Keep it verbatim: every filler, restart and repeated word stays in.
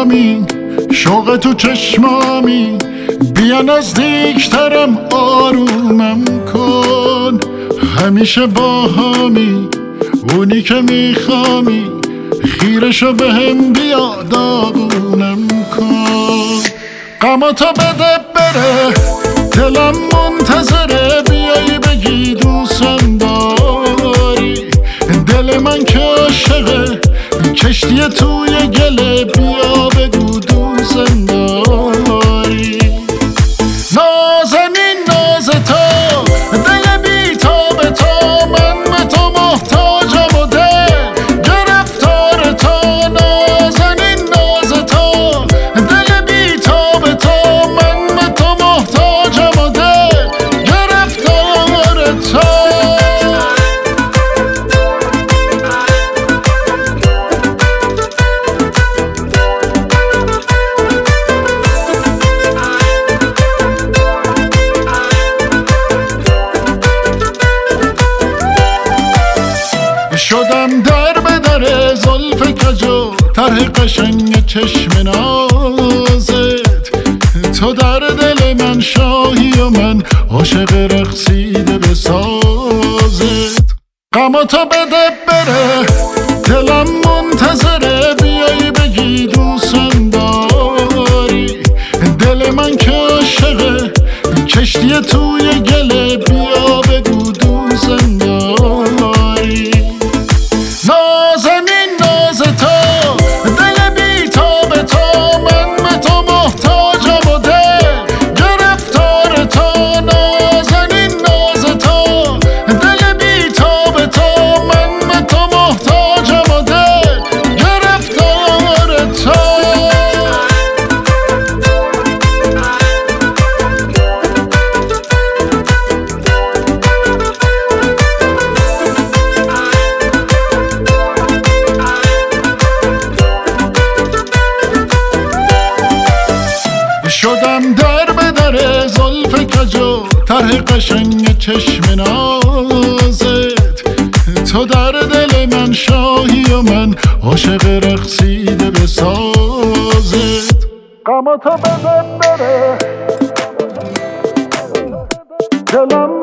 جامی، شوق تو چشمامی، بیا نزدیکترم آرومم کن. همیشه با همی اونی که میخوامی، خیرشو به هم بیا داغونم کن. غماتو بده بره دلم منتظره، بیایی بگی دوستم داری. دل من که عاشقه کشتی توی گله، بیا بگو دوستم داری. نازنین ناز تو دل بی تاب تو، من به تو محتاجم و دل گرفتار تو. نازنین ناز تو دل بی تاب تو، من به تو محتاجم و دل گرفتار تو. شدم در به در زلف کجو، طرح قشنگ چشم نازت. تو در دل من شاهی و من عاشق رقصیده به سازت. غماتو بده بره دلم منتظره، بیایی بگی دوستم داری. دل من که عاشقه کشتی توی گله، بیا بگو دوستم داری. نازنین ناز تو دل بی تاب تو، من به تو محتاجم و دل گرفتار تو. نازنین ناز تو دل بی تاب تو، من به تو محتاجم و دل گرفتار تو. شدم در به در زلف کجو، طرح قشنگ چشم نازت. تو در دل من شاهی و من عاشق رقصیده به سازت. غماتو بده بره دلم